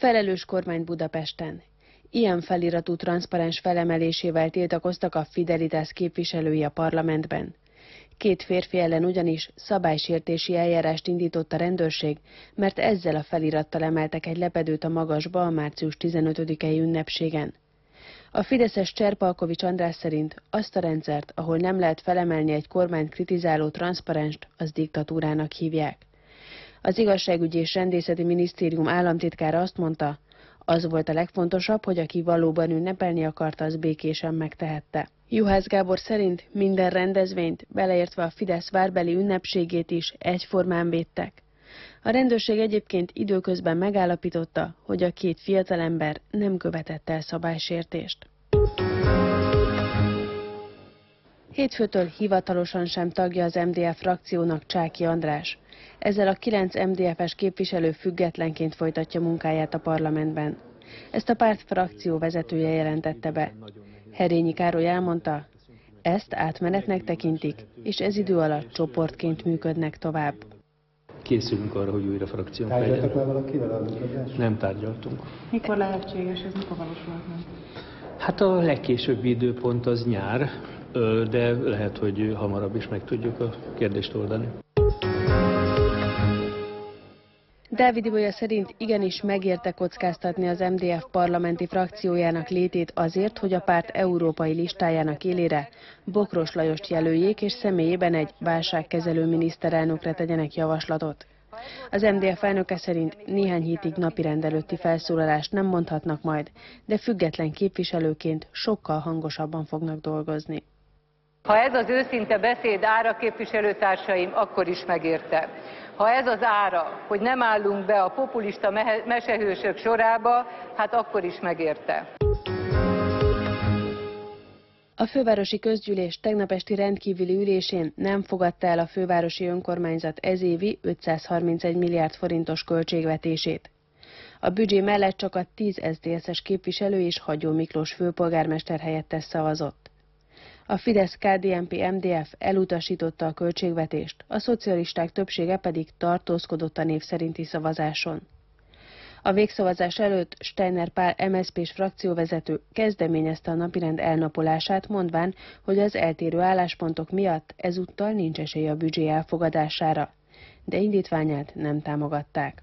Felelős kormány Budapesten. Ilyen feliratú transzparens felemelésével tiltakoztak a Fidelitas képviselői a parlamentben. 2 férfi ellen ugyanis szabálysértési eljárást indított a rendőrség, mert ezzel a felirattal emeltek egy lepedőt a magasba a március 15-i ünnepségen. A fideszes Cserpalkovics András szerint azt a rendszert, ahol nem lehet felemelni egy kormányt kritizáló transzparenst, az diktatúrának hívják. Az Igazságügyi és Rendészeti Minisztérium államtitkára azt mondta, az volt a legfontosabb, hogy aki valóban ünnepelni akarta, az békésen megtehette. Juhász Gábor szerint minden rendezvényt, beleértve a Fidesz várbeli ünnepségét is egyformán védtek. A rendőrség egyébként időközben megállapította, hogy a 2 fiatalember nem követett el szabálysértést. Hétfőtől hivatalosan sem tagja az MDF frakciónak Csáky András. Ezzel a 9 MDF-es képviselő függetlenként folytatja munkáját a parlamentben. Ezt a párt frakció vezetője jelentette be. Herényi Károly elmondta, ezt átmenetnek tekintik, és ez idő alatt csoportként működnek tovább. Készülünk arra, hogy újra frakciónk legyen. Tárgyaltak már valakivel a működésről? Nem tárgyaltunk. Mikor lehetséges, ez mikor valósulhat meg? Hát a legkésőbbi időpont az nyár, de lehet, hogy hamarabb is meg tudjuk a kérdést oldani. Dávid Ibolya szerint igenis megérte kockáztatni az MDF parlamenti frakciójának létét azért, hogy a párt európai listájának élére Bokros Lajost jelöljék, és személyében egy válságkezelő miniszterelnökre tegyenek javaslatot. Az MDF elnöke szerint néhány hétig napirend előtti felszólalást nem mondhatnak majd, de független képviselőként sokkal hangosabban fognak dolgozni. Ha ez az őszinte beszéd ára, képviselőtársaim, akkor is megérte. Ha ez az ára, hogy nem állunk be a populista mesehősök sorába, hát akkor is megérte. A fővárosi közgyűlés tegnap esti rendkívüli ülésén nem fogadta el a fővárosi önkormányzat ezévi 531 milliárd forintos költségvetését. A büdzsé mellett csak a 10 SZDSZ-es képviselő és Hagyó Miklós főpolgármester helyettes szavazott. A Fidesz-KDNP-MDF elutasította a költségvetést, a szocialisták többsége pedig tartózkodott a név szerinti szavazáson. A végszavazás előtt Steiner Pál MSZP-s frakcióvezető kezdeményezte a napirend elnapolását, mondván, hogy az eltérő álláspontok miatt ezúttal nincs esély a büdzsé elfogadására, de indítványát nem támogatták.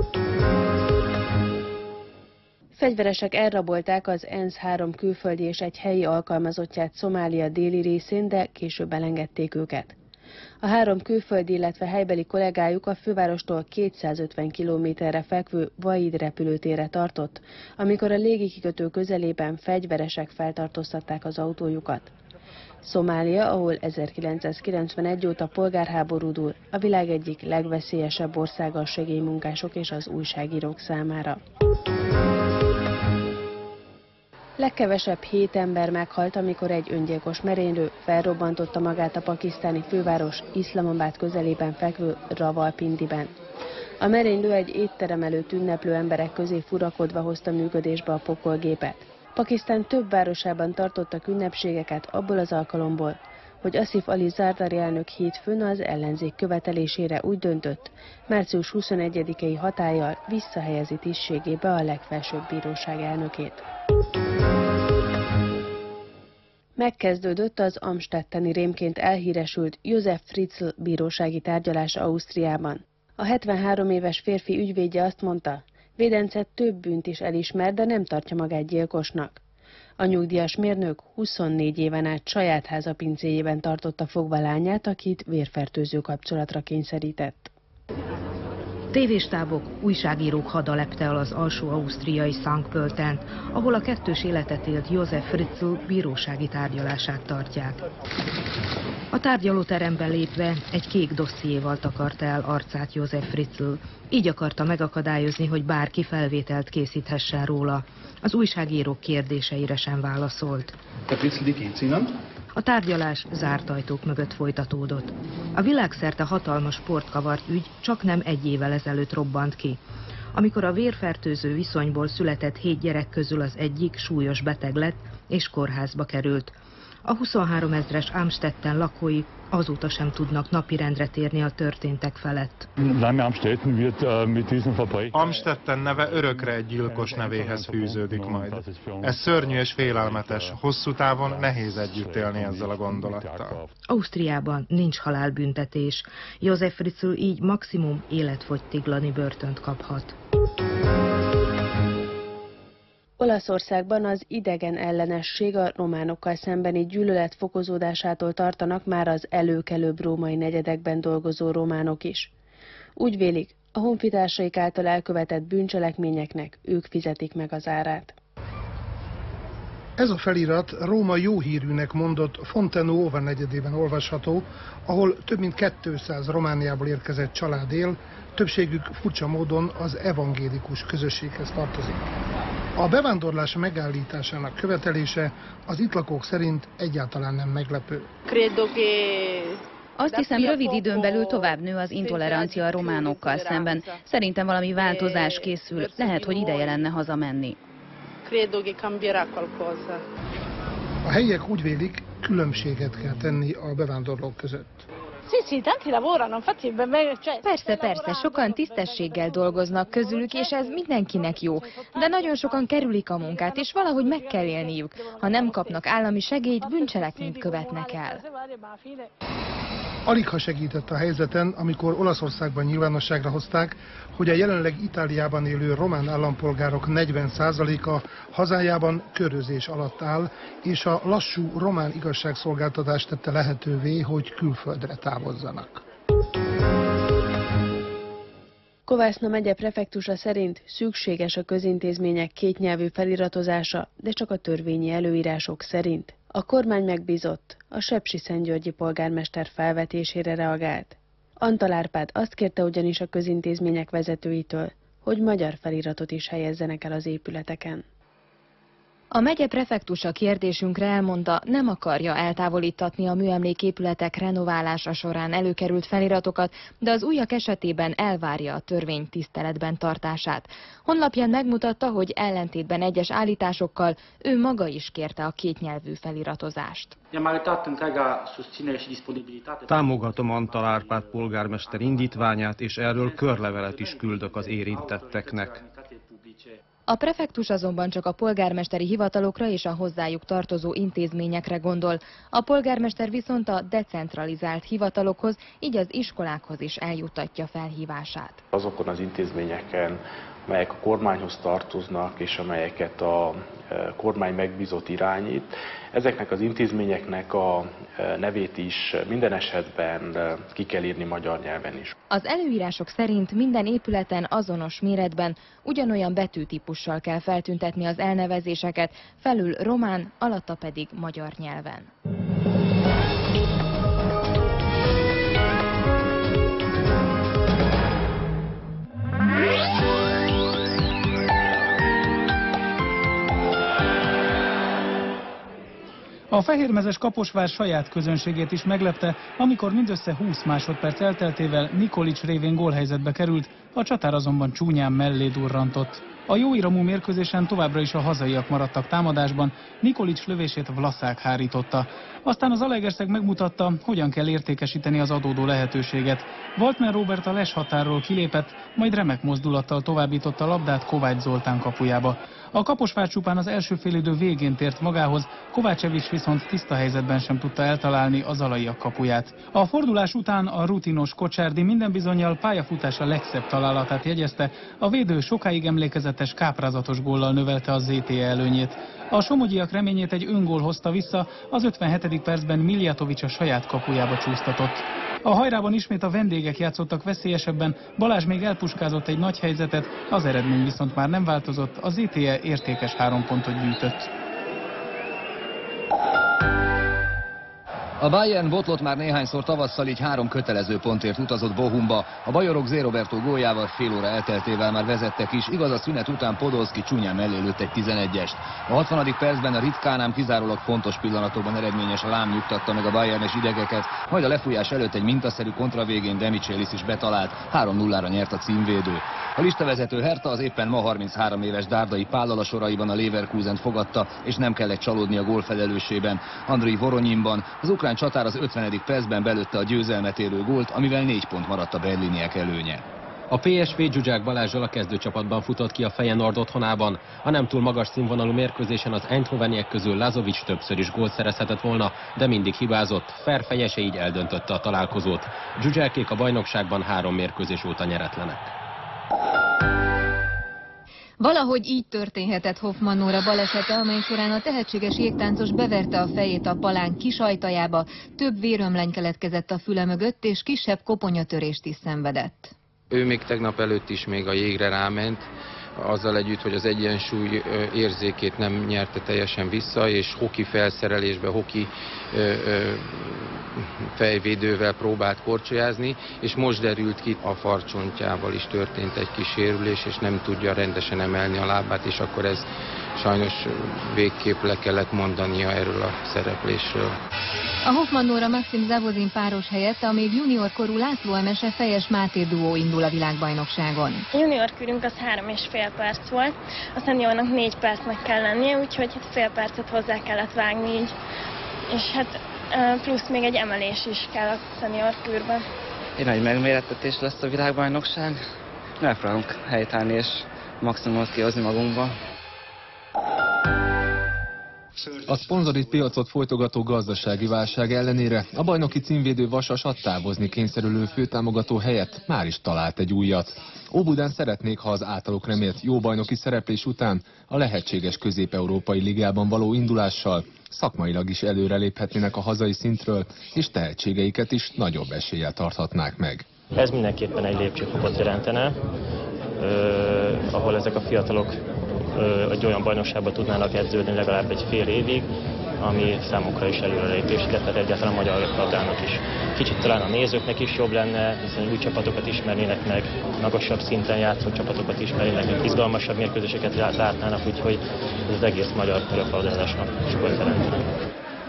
Fegyveresek elrabolták az ENSZ 3 külföldi és egy helyi alkalmazottját Szomália déli részén, de később elengedték őket. A 3 külföldi, illetve helybeli kollégájuk a fővárostól 250 kilométerre fekvő Vaid repülőtérre tartott, amikor a légikikötő közelében fegyveresek feltartóztatták az autójukat. Szomália, ahol 1991 óta polgárháború dúl, a világ egyik legveszélyesebb országa a segélymunkások és az újságírók számára. Legkevesebb 7 ember meghalt, amikor egy öngyilkos merénylő felrobbantotta magát a pakisztáni főváros Iszlamabad közelében fekvő Rawalpindiben. A merénylő egy étterem előtt ünneplő emberek közé furakodva hozta működésbe a pokolgépet. Pakisztán több városában tartottak ünnepségeket abból az alkalomból, hogy Asif Ali Zardari elnök hétfőn az ellenzék követelésére úgy döntött, március 21-i hatállyal visszahelyezi tisztségébe a legfelsőbb bíróság elnökét. Megkezdődött az amstetteni rémként elhíresült József Fritzl bírósági tárgyalás Ausztriában. A 73 éves férfi ügyvédje azt mondta, védence több bűnt is elismer, de nem tartja magát gyilkosnak. A nyugdíjas mérnök 24 éven át saját háza pincéjében tartotta fogva lányát, akit vérfertőző kapcsolatra kényszerített. Tévéstábok, újságírók hada lepte el az alsó ausztriai Sankt Pöltent, ahol a kettős életet élt József Fritzl bírósági tárgyalását tartják. A tárgyalóterembe lépve egy kék dossziéval takarta el arcát József Fritzl. Így akarta megakadályozni, hogy bárki felvételt készíthessen róla. Az újságírók kérdéseire sem válaszolt. A tárgyalás zárt ajtók mögött folytatódott. A világszerte hatalmas sportkavart ügy csaknem 1 évvel ezelőtt robbant ki, amikor a vérfertőző viszonyból született 7 gyerek közül az egyik súlyos beteg lett és kórházba került. A 23 000-es Amstetten lakói Azóta sem tudnak napirendre térni a történtek felett. Amstetten neve örökre egy gyilkos nevéhez fűződik majd. Ez szörnyű és félelmetes, hosszú távon nehéz együtt élni ezzel a gondolattal. Ausztriában nincs halálbüntetés. Josef Fritzl így maximum életfogytiglani börtönt kaphat. Olaszországban az idegen ellenesség a románokkal szembeni gyűlölet fokozódásától tartanak már az előkelőbb római negyedekben dolgozó románok is. Úgy vélik, a honfitársaik által elkövetett bűncselekményeknek ők fizetik meg az árát. Ez a felirat Róma jó hírűnek mondott Fontenuova negyedében olvasható, ahol több mint 200 Romániából érkezett család él, többségük furcsa módon az evangélikus közösséghez tartozik. A bevándorlás megállításának követelése az itt lakók szerint egyáltalán nem meglepő. Azt hiszem, rövid időn belül tovább nő az intolerancia a románokkal szemben. Szerintem valami változás készül, lehet, hogy ideje lenne hazamenni. A helyiek úgy vélik, különbséget kell tenni a bevándorlók között. Persze, sokan tisztességgel dolgoznak közülük, és ez mindenkinek jó. De nagyon sokan kerülik a munkát, és valahogy meg kell élniük. Ha nem kapnak állami segélyt, bűncselekményt követnek el. Aligha segített a helyzeten, amikor Olaszországban nyilvánosságra hozták, hogy a jelenleg Itáliában élő román állampolgárok 40%-a hazájában körözés alatt áll, és a lassú román igazságszolgáltatás tette lehetővé, hogy külföldre távozzanak. Kovászna megye prefektusa szerint szükséges a közintézmények kétnyelvű feliratozása, de csak a törvényi előírások szerint. A kormány megbízott, a sepsiszentgyörgyi polgármester felvetésére reagált. Antal Árpád azt kérte ugyanis a közintézmények vezetőitől, hogy magyar feliratot is helyezzenek el az épületeken. A megye prefektusa kérdésünkre elmondta, nem akarja eltávolítatni a műemléképületek renoválása során előkerült feliratokat, de az újak esetében elvárja a törvény tiszteletben tartását. Honlapján megmutatta, hogy ellentétben egyes állításokkal ő maga is kérte a kétnyelvű feliratozást. Támogatom Antal Árpád polgármester indítványát, és erről körlevelet is küldök az érintetteknek. A prefektus azonban csak a polgármesteri hivatalokra és a hozzájuk tartozó intézményekre gondol. A polgármester viszont a decentralizált hivatalokhoz, így az iskolákhoz is eljuttatja felhívását. Azokon az intézményeken, amelyek a kormányhoz tartoznak és amelyeket a kormány megbízott irányít, ezeknek az intézményeknek a nevét is minden esetben ki kell írni magyar nyelven is. Az előírások szerint minden épületen azonos méretben, ugyanolyan betűtípussal kell feltüntetni az elnevezéseket, felül román, alatta pedig magyar nyelven. A fehérmezes Kaposvár saját közönségét is meglepte, amikor mindössze 20 másodperc elteltével Nikolić révén gólhelyzetbe került, a csatár azonban csúnyán mellé durrantott. A jóiramú mérkőzésen továbbra is a hazaiak maradtak támadásban, Nikolić lövését Vlaszák hárította. Aztán az Zalaegerszeg megmutatta, hogyan kell értékesíteni az adódó lehetőséget. Waltman Róbert a leshatárról kilépett, majd remek mozdulattal továbbította a labdát Kovács Zoltán kapujába. A Kaposvár csupán az első félidő végén tért magához, Kovácsevics viszont tiszta helyzetben sem tudta eltalálni a zalaiak kapuját. A fordulás után a rutinos Kocsárdi minden bizonnyal pályafutása legszebb találatát jegyezte, a védő sokáig emlékezetes káprázatos góllal növelte a ZTE előnyét. A somogyiak reményét egy öngól hozta vissza, az 57. percben Miljatovics a saját kapujába csúsztatott. A hajrában ismét a vendégek játszottak veszélyesebben, Balázs még elpuskázott egy nagy helyzetet, az eredmény viszont már nem változott, a ZTE értékes 3 pontot gyűjtött. A Bayern botlott már néhányszor tavasszal, így 3 kötelező pontért utazott Bochumba. A bajorok Zé Roberto góljával fél óra elteltével már vezettek is, igaz, a szünet után Podolski csúnyán mellé lőtt egy 11-est. A 60. percben a ritkán, ám kizárólag fontos pillanatokban eredményes lám nyugtatta meg a Bayernes idegeket, majd a lefújás előtt egy mintaszerű kontra végén Demichelis is betalált, 3-0-ra nyert a címvédő. A listavezető Hertha az éppen ma 33 éves Dárdai Pállal a soraiban a Leverkusent fogadta, és nem kellett csalódni a gól felelősében. Andriy Voronyinban, az ukrán Csatár az 50. percben belőtte a győzelmet érő gólt, amivel 4 pont maradt a berliniek előnye. A PSV Zsuzsák Balázsral a kezdőcsapatban futott ki a Feyenoord otthonában. A nem túl magas színvonalú mérkőzésen az Eindhoveniek közül Lazovic többször is gólt szerezhetett volna, de mindig hibázott. Ferfejese így eldöntötte a találkozót. Zsuzsákék a bajnokságban 3 mérkőzés óta nyeretlenek. Valahogy így történhetett Hoffmann Nóra balesete, amely során a tehetséges jégtáncos beverte a fejét a palánk kis ajtajába, több vérömleny keletkezett a füle mögött, és kisebb koponyatörést is szenvedett. Ő még tegnap előtt is még a jégre ráment, azzal együtt, hogy az egyensúly érzékét nem nyerte teljesen vissza, és hoki felszerelésbe, hoki fejvédővel próbált korcsolyázni, és most derült ki, a farcsontjával is történt egy kis sérülés, és nem tudja rendesen emelni a lábát, és akkor ez sajnos végképp le kellett mondania erről a szereplésről. A Hoffmann Nóra Maxim Zavozin páros helyett a még junior korú László Emese Fejes Máté duó indul a világbajnokságon. A junior körünk az 3,5 perc volt, a szeniornak 4 percnek kell lennie, úgyhogy fél percet hozzá kellett vágni így. És hát plusz még egy emelés is kell a szenior körben. Egy nagy megmérettetés lesz a világbajnokság. Megpróbálunk helytállni és maximumot kihozni magunkba. A szponzori piacot folytogató gazdasági válság ellenére a bajnoki címvédő Vasasat távozni kényszerülő főtámogató helyett már is talált egy újat. Óbudán szeretnék, ha az általuk remélt jó bajnoki szereplés után a lehetséges közép-európai ligában való indulással szakmailag is előreléphetnének a hazai szintről, és tehetségeiket is nagyobb eséllyel tarthatnák meg. Ez mindenképpen egy lépcsőfokot jelentene, ahol ezek a fiatalok egy olyan bajnokságban tudnának edződni legalább egy fél évig, ami számukra is előrelépés, illetve egyáltalán a magyar labdának is. Kicsit talán a nézőknek is jobb lenne, hiszen új csapatokat ismernének meg, magasabb szinten játszó csapatokat ismernének, izgalmasabb mérkőzéseket látnának, úgyhogy ez az egész magyar labdázásnak sokat jelentene.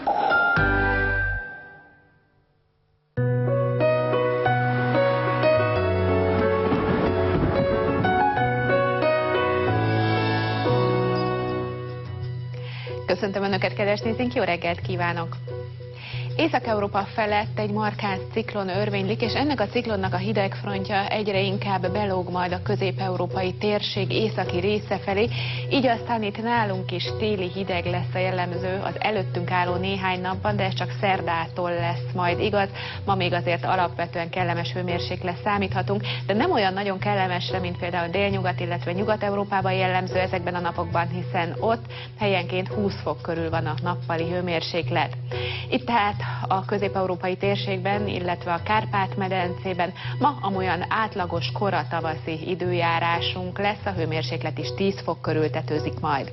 Köszöntöm Önöket, kedves nézőink, jó reggelt kívánok! Észak-Európa felett egy markáns ciklon örvénylik, és ennek a ciklonnak a hidegfrontja egyre inkább belóg majd a közép-európai térség északi része felé, így aztán itt nálunk is téli hideg lesz a jellemző az előttünk álló néhány napban, de ez csak szerdától lesz majd igaz. Ma még azért alapvetően kellemes hőmérsékletre számíthatunk, de nem olyan nagyon kellemesre, mint például délnyugat, illetve Nyugat-Európában jellemző ezekben a napokban, hiszen ott helyenként 20 fok körül van a nappali hőmérséklet. Itt tehát a közép-európai térségben, illetve a Kárpát-medencében ma amolyan átlagos kora tavaszi időjárásunk lesz, a hőmérséklet is 10 fok körül tetőzik majd.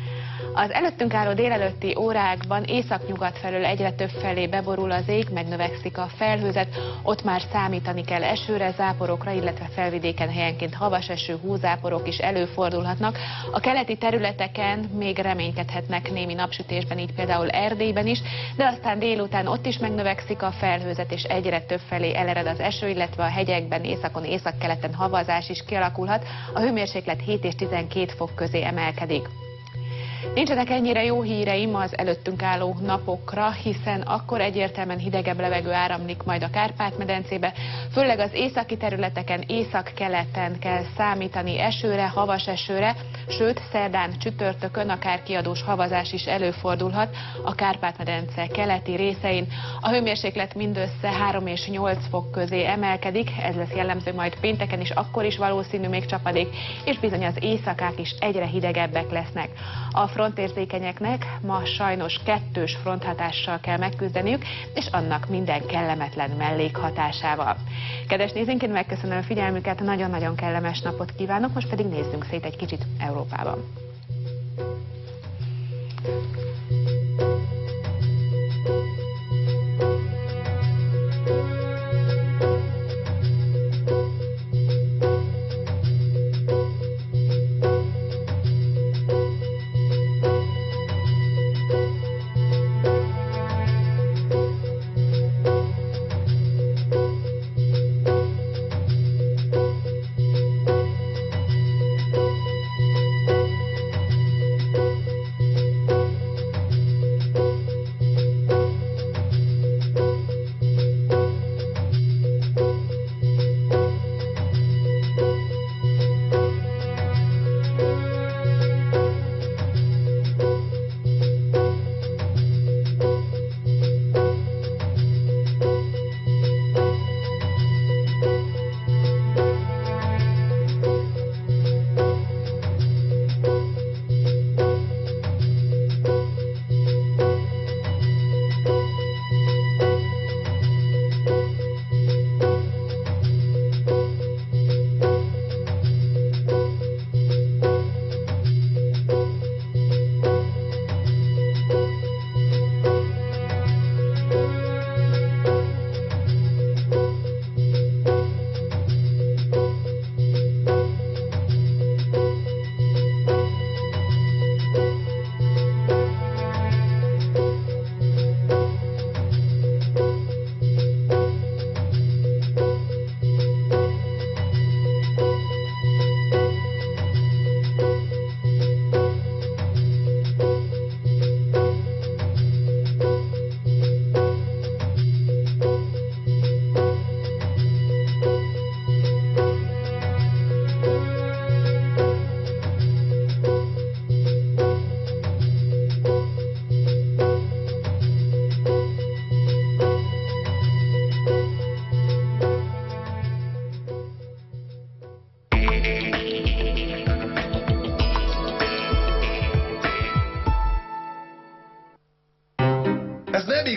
Az előttünk álló délelőtti órákban északnyugat felől egyre több felé beborul az ég, megnövekszik a felhőzet, ott már számítani kell esőre, záporokra, illetve felvidéken helyenként havas eső, hózáporok is előfordulhatnak. A keleti területeken még reménykedhetnek némi napsütésben, így például Erdélyben is, de aztán délután ott is megnövekszik a felhőzet, és egyre több felé elered az eső, illetve a hegyekben, északon, északkeleten havazás is kialakulhat. A hőmérséklet 7 és 12 fok közé emelkedik. Nincsenek ennyire jó híreim az előttünk álló napokra, hiszen akkor egyértelműen hidegebb levegő áramlik majd a Kárpát-medencébe, főleg az északi területeken, északkeleten kell számítani esőre, havas esőre, sőt, szerdán, csütörtökön akár kiadós havazás is előfordulhat a Kárpát-medence keleti részein. A hőmérséklet mindössze 3 és 8 fok közé emelkedik, ez lesz jellemző majd pénteken is, akkor is valószínű még csapadék, és bizony az éjszakák is egyre hidegebbek lesznek. A frontérzékenyeknek ma sajnos kettős fronthatással kell megküzdeniük, és annak minden kellemetlen mellékhatásával. Kedves nézőink, én megköszönöm a figyelmüket, nagyon-nagyon kellemes napot kívánok, most pedig nézzünk szét egy kicsit Európában.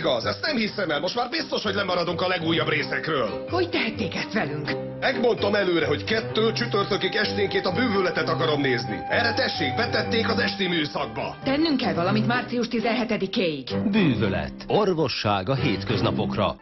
igaz, ezt nem hiszem el. Most már biztos, hogy lemaradunk a legújabb részekről. Hogy tehették ezt velünk? Megmondtam előre, hogy 2 csütörtökig esténként a bűvöletet akarom nézni. Erre tessék, betették az esti műszakba. Tennünk kell valamit március 17-éig. Bűvölet. Orvosság a hétköznapokra.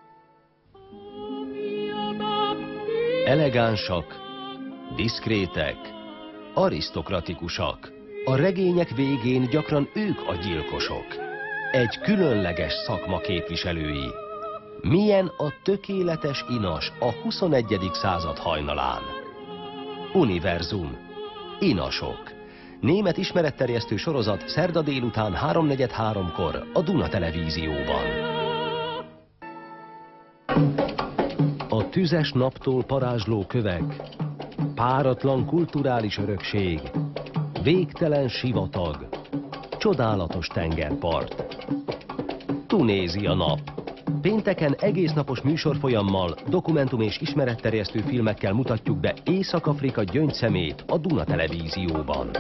Elegánsak, diszkrétek, arisztokratikusak. A regények végén gyakran ők a gyilkosok. Egy különleges szakma képviselői. Milyen a tökéletes inas a 21. század hajnalán? Univerzum. Inasok. Német ismeretterjesztő sorozat szerda délután 3:43-kor a Duna Televízióban. A tüzes naptól parázsló kövek, páratlan kulturális örökség, végtelen sivatag, csodálatos tengerpart. Tunézia nap. Pénteken egésznapos műsorfolyammal, dokumentum és ismeretterjesztő filmekkel mutatjuk be Észak-Afrika gyöngyszemét a Duna Televízióban.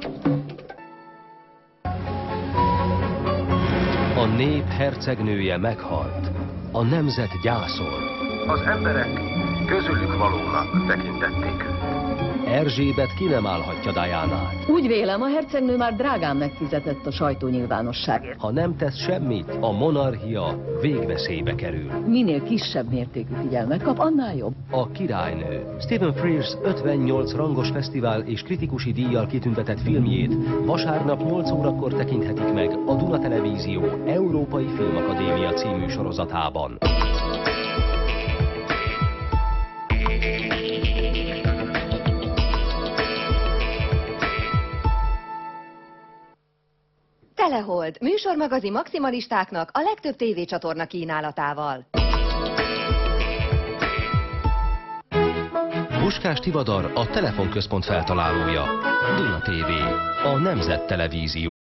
A nép hercegnője meghalt, a nemzet gyászol. Az emberek közülük valónak tekintették őt. Erzsébet ki nem állhatja Dianát. Úgy vélem, a hercegnő már drágán megfizetett a sajtónyilvánosságért. Ha nem tesz semmit, a monarchia végveszélybe kerül. Minél kisebb mértékű figyelmet kap, annál jobb. A királynő. Stephen Frears 58 rangos fesztivál és kritikusi díjjal kitüntetett filmjét vasárnap 8 órakor tekinthetik meg a Duna Televízió Európai Filmakadémia című sorozatában. Telehold, műsormagazin maximalistáknak a legtöbb tévécsatorna kínálatával. Puskás Tivadar a telefonközpont feltalálója. Duna TV, a Nemzet Televízió.